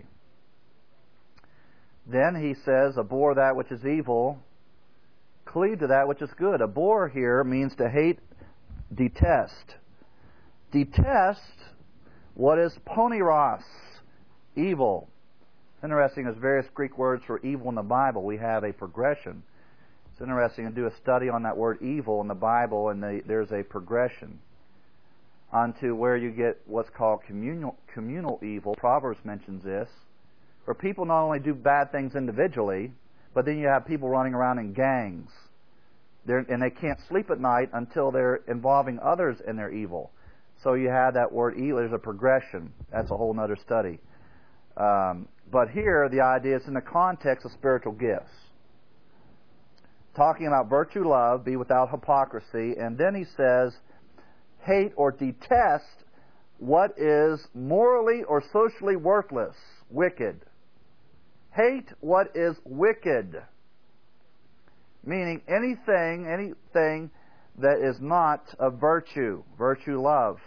Then he says, abhor that which is evil, cleave to that which is good. Abhor here means to hate, detest. Detest what is poniros, evil. It's interesting, there's various Greek words for evil in the Bible. We have a progression. It's interesting to do a study on that word evil in the Bible, and the, there's a progression onto where you get what's called communal, communal evil. Proverbs mentions this, where people not only do bad things individually, but then you have people running around in gangs. They're, and they can't sleep at night until they're involving others in their evil. So you have that word evil. There's a progression. That's a whole other study. Um, but here, the idea is in the context of spiritual gifts. Talking about virtue love, be without hypocrisy. And then he says, hate or detest what is morally or socially worthless, wicked. Hate what is wicked. Meaning anything, anything that is not of virtue, virtue love.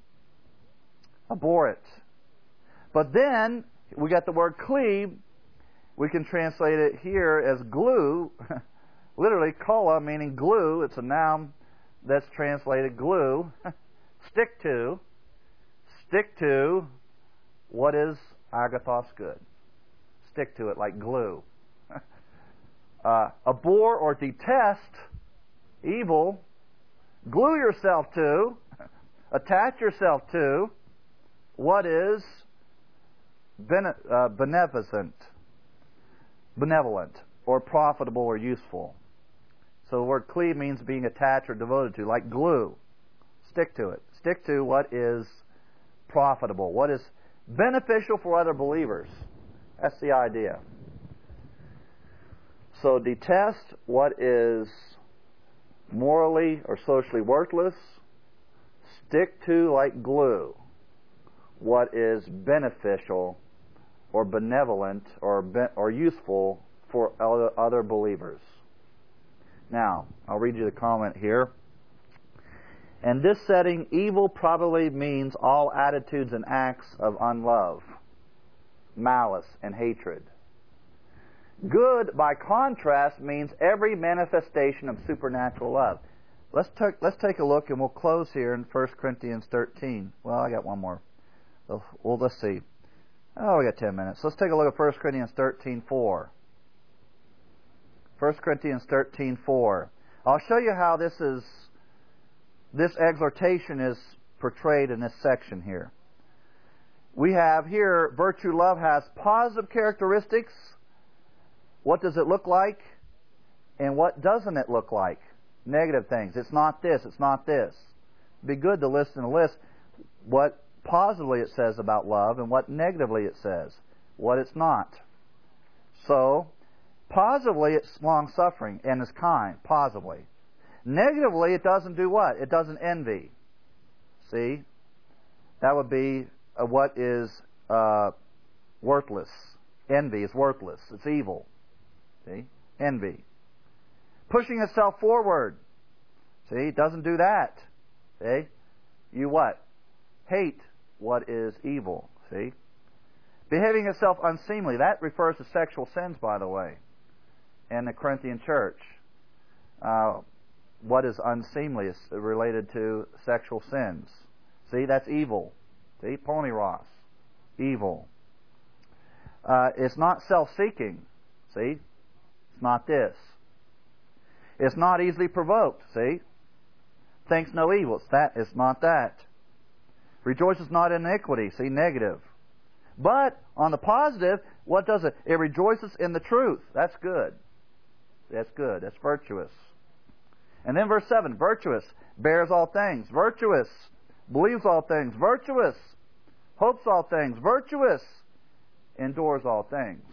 Abhor it. But then, we got the word cleave. We can translate it here as glue. Literally, kola, meaning glue. It's a noun that's translated glue. Stick to. Stick to what is agathos good. Stick to it like glue. uh, abhor or detest evil. Glue yourself to, attach yourself to what is bene- uh, beneficent, benevolent, or profitable or useful. So the word cleave means being attached or devoted to, like glue. Stick to it. Stick to what is profitable, what is beneficial for other believers. That's the idea. So detest what is morally or socially worthless. Stick to, like glue, what is beneficial or benevolent or be- or useful for other, other believers. Now, I'll read you the comment here. In this setting, evil probably means all attitudes and acts of unlove, malice, and hatred. Good, by contrast, means every manifestation of supernatural love. Let's take, let's take a look, and we'll close here in First Corinthians thirteen. Well, I got one more. Well, let's see. Oh, we got ten minutes. Let's take a look at First Corinthians thirteen four. First Corinthians thirteen four. I'll show you how this is. This exhortation is portrayed in this section here. We have here, virtue love has positive characteristics. What does it look like? And what doesn't it look like? Negative things. It's not this, it's not this. It'd be good to list and list what positively it says about love and what negatively it says. what it's not. So, positively, it's long-suffering and is kind, positively. Negatively, it doesn't do what? It doesn't envy. See? That would be uh, what is uh, worthless. Envy is worthless. It's evil. See? Envy. Pushing itself forward. See? It doesn't do that. See? You what? Hate what is evil. See? Behaving itself unseemly. That refers to sexual sins, by the way, in the Corinthian church. Uh, what is unseemly is related to sexual sins. See, that's evil. See, poniros. Evil. Uh, it's not self-seeking. See? It's not this. It's not easily provoked. See? Thinks no evil. It's that. It's not that. Rejoices not in iniquity. See, negative. But, on the positive, what does it? It rejoices in the truth. That's good. That's good. That's virtuous. And then verse seven, virtuous, bears all things. Virtuous, believes all things. Virtuous, hopes all things. Virtuous, endures all things.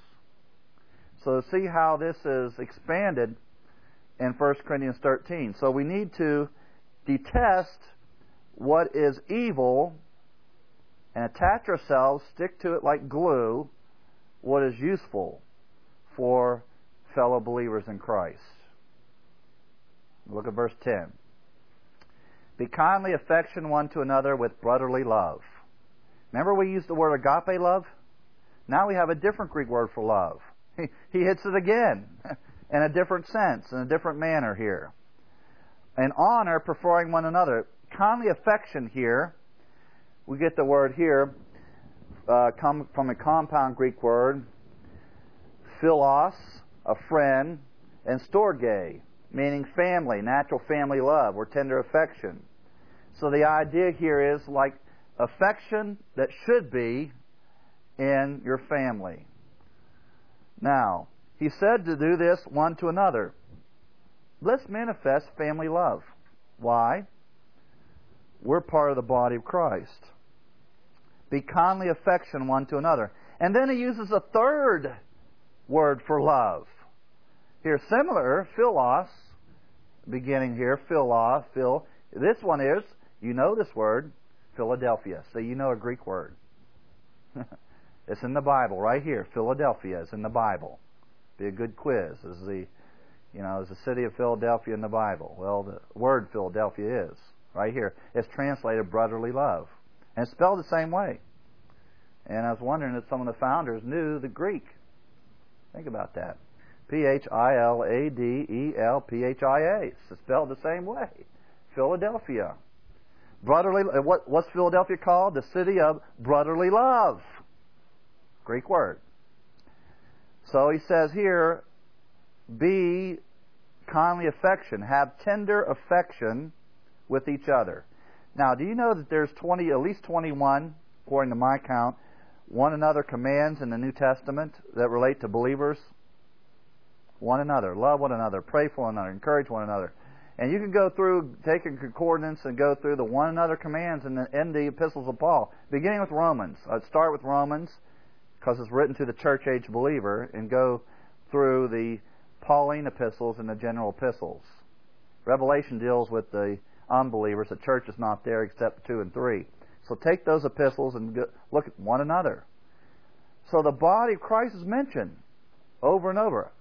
So see how this is expanded in First Corinthians thirteen. So we need to detest what is evil and attach ourselves, stick to it like glue, what is useful for fellow believers in Christ. Look at verse ten. Be kindly affection one to another with brotherly love. Remember we used the word agape love? Now we have a different Greek word for love. He, he hits it again in a different sense, in a different manner here. And honor, preferring one another. Kindly affection here, we get the word here uh, come from a compound Greek word, philos, a friend, and storge, meaning family, natural family love or tender affection. So the idea here is like affection that should be in your family. Now, he said to do this one to another. Let's manifest family love. Why? We're part of the body of Christ. Be kindly affection one to another. And then he uses a third word for love. Here, similar, philos, beginning here, philos, phil. This one is, you know this word, Philadelphia. So you know a Greek word. It's in the Bible, right here. Philadelphia is in the Bible. Be a good quiz. Is the, you know, is the city of Philadelphia in the Bible? Well, the word Philadelphia is right here. It's translated brotherly love, and it's spelled the same way. And I was wondering if some of the founders knew the Greek. Think about that. P H I L A D E L P H I A. It's spelled the same way. Philadelphia. Brotherly. What, what's Philadelphia called? The city of brotherly love. Greek word. So he says here, be kindly affection. Have tender affection with each other. Now, do you know that there's twenty, at least twenty-one, according to my count, one another commands in the New Testament that relate to believers? One another. Love one another. Pray for one another. Encourage one another. And you can go through, take a concordance and go through the one another commands in the, in the epistles of Paul, beginning with Romans. I'd start with Romans because it's written to the church age believer, and go through the Pauline epistles and the general epistles. Revelation deals with the unbelievers. The church is not there except two and three. So take those epistles and go, look at one another. So the body of Christ is mentioned over and over.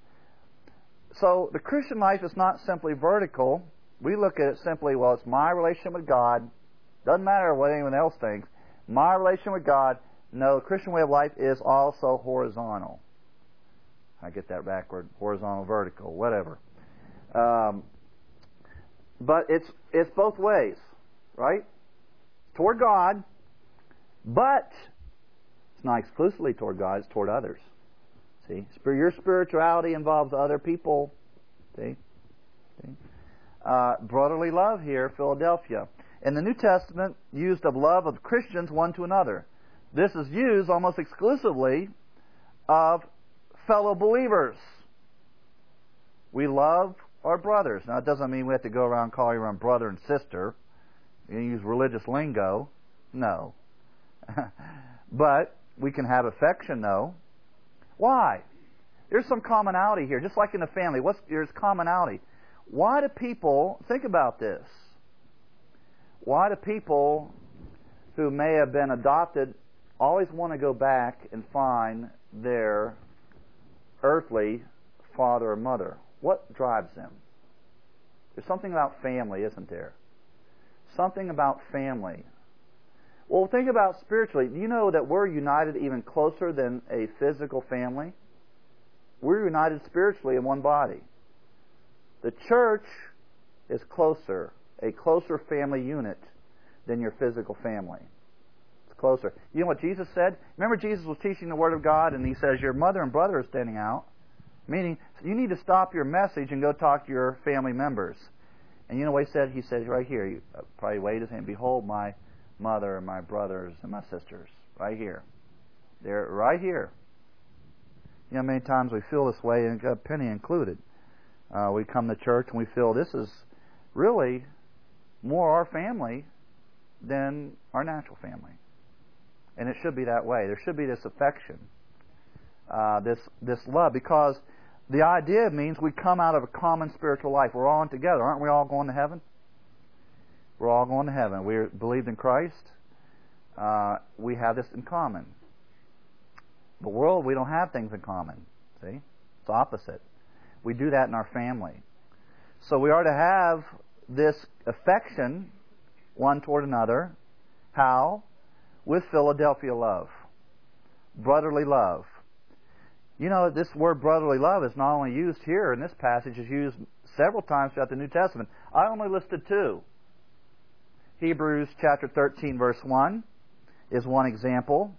So the Christian life is not simply vertical. We look at it simply, well, it's my relationship with God. Doesn't matter what anyone else thinks. My relationship with God. No, the Christian way of life is also horizontal. I get that backward. Horizontal, vertical, whatever. Um, but it's it's both ways, right? Toward God, but it's not exclusively toward God, it's toward others. See? Your spirituality involves other people. See? See? Uh, brotherly love here, Philadelphia. In the New Testament, used of love of Christians one to another. This is used almost exclusively of fellow believers. We love our brothers. Now, it doesn't mean we have to go around calling everyone brother and sister. You use religious lingo. No. But we can have affection, though. Why? There's some commonality here, just like in the family. What's, there's commonality. Why do people, think about this, why do people who may have been adopted always want to go back and find their earthly father or mother? What drives them? There's something about family, isn't there? Something about family. Well, think about spiritually. Do you know that we're united even closer than a physical family? We're united spiritually in one body. The church is closer, a closer family unit than your physical family. It's closer. You know what Jesus said? Remember Jesus was teaching the Word of God and he says, your mother and brother are standing out. Meaning, you need to stop your message and go talk to your family members. And you know what he said? He said right here, you probably waved his hand, behold my mother and my brothers and my sisters. Right here. They're right here. You know, many times we feel this way, and Penny included. Uh, we come to church and we feel this is really more our family than our natural family. And it should be that way. There should be this affection, uh, this this love, because the idea means we come out of a common spiritual life. We're all in together. Aren't we all going to heaven? We're all going to heaven. We believed in Christ. Uh, we have this in common. The world, we don't have things in common. See? It's opposite. We do that in our family. So we are to have this affection one toward another. How? With Philadelphia love. Brotherly love. You know, this word brotherly love is not only used here in this passage, it's used several times throughout the New Testament. I only listed two. Hebrews chapter thirteen verse one is one example.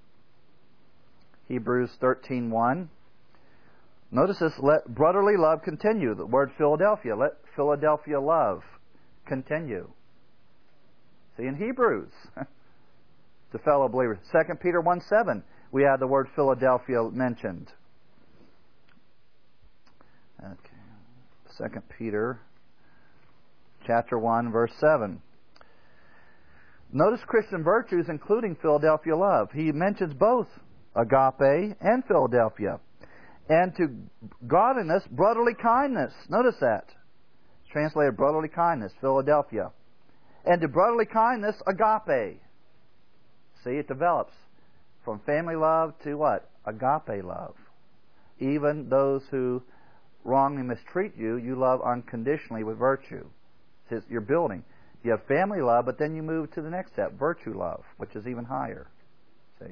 Hebrews thirteen one. Notice this, let brotherly love continue. The word Philadelphia, let Philadelphia love continue. See, in Hebrews, to fellow believers. Second Peter one seven, we have the word Philadelphia mentioned. Okay. Second Peter chapter one verse seven. Notice Christian virtues including Philadelphia love. He mentions both agape and Philadelphia. And to godliness, brotherly kindness. Notice that. It's translated brotherly kindness, Philadelphia. And to brotherly kindness, agape. See, it develops from family love to what? Agape love. Even those who wrongly mistreat you, you love unconditionally with virtue. It's, you're building. You have family love, but then you move to the next step, virtue love, which is even higher. See?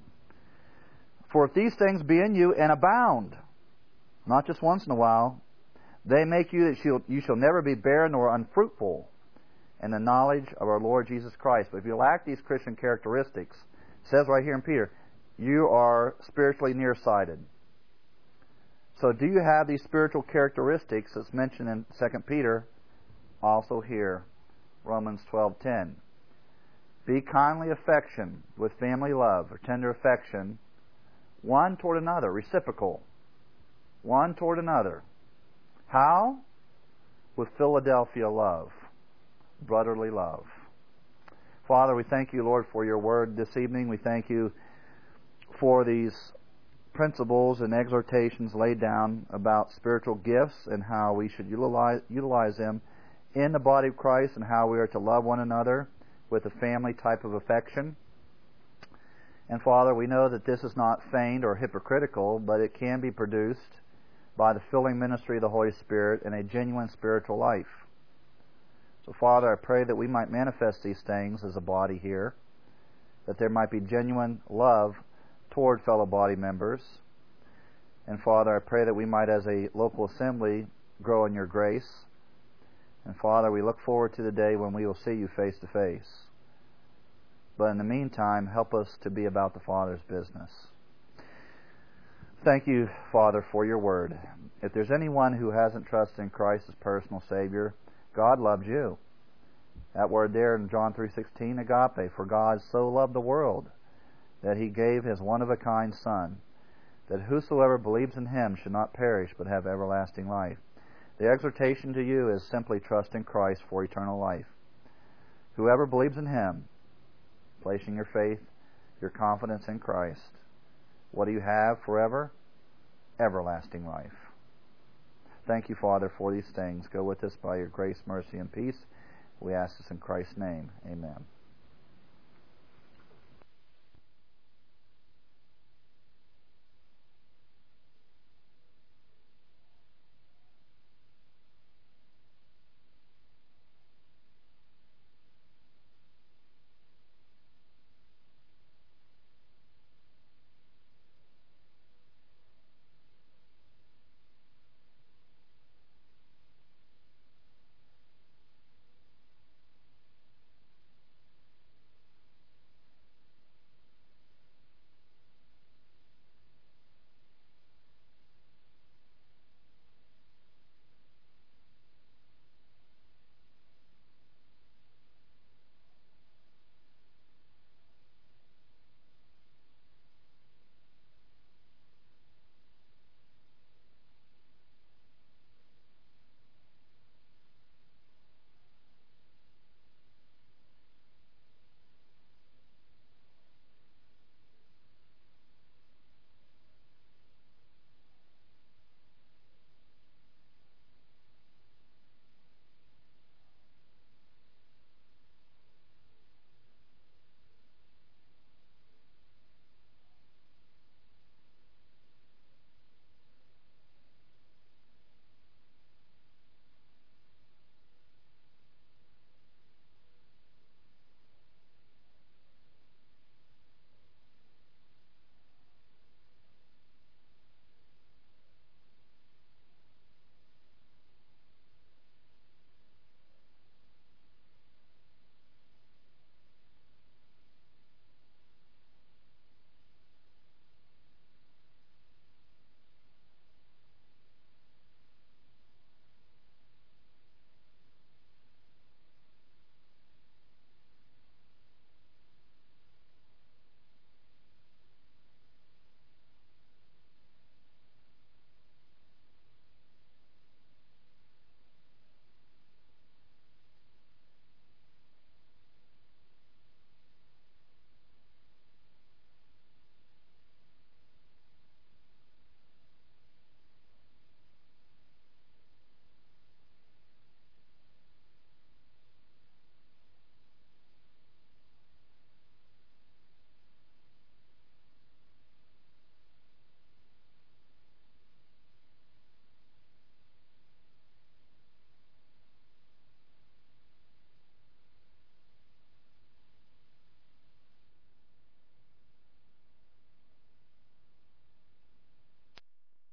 For if these things be in you and abound, not just once in a while, they make you that you shall never be barren nor unfruitful in the knowledge of our Lord Jesus Christ. But if you lack these Christian characteristics, it says right here in Peter, you are spiritually nearsighted. So do you have these spiritual characteristics that's mentioned in Second Peter? Also here, Romans twelve ten. Be kindly affection with family love or tender affection, one toward another, reciprocal. One toward another. How? With Philadelphia love. Brotherly love. Father, we thank you, Lord, for your word this evening. We thank you for these principles and exhortations laid down about spiritual gifts and how we should utilize, utilize them in the body of Christ and how we are to love one another with a family type of affection. And Father, we know that this is not feigned or hypocritical, but it can be produced by the filling ministry of the Holy Spirit in a genuine spiritual life. So Father, I pray that we might manifest these things as a body here, that there might be genuine love toward fellow body members. And Father, I pray that we might as a local assembly grow in your grace. And Father, we look forward to the day when we will see you face to face. But in the meantime, help us to be about the Father's business. Thank you, Father, for your word. If there's anyone who hasn't trusted in Christ as personal Savior, God loves you. That word there in John three sixteen, agape, for God so loved the world that he gave his one-of-a-kind Son, that whosoever believes in him should not perish but have everlasting life. The exhortation to you is simply trust in Christ for eternal life. Whoever believes in him, placing your faith, your confidence in Christ, what do you have forever? everlasting life. Thank you, Father, for these things. Go with us by your grace, mercy, and peace. We ask this in Christ's name. Amen.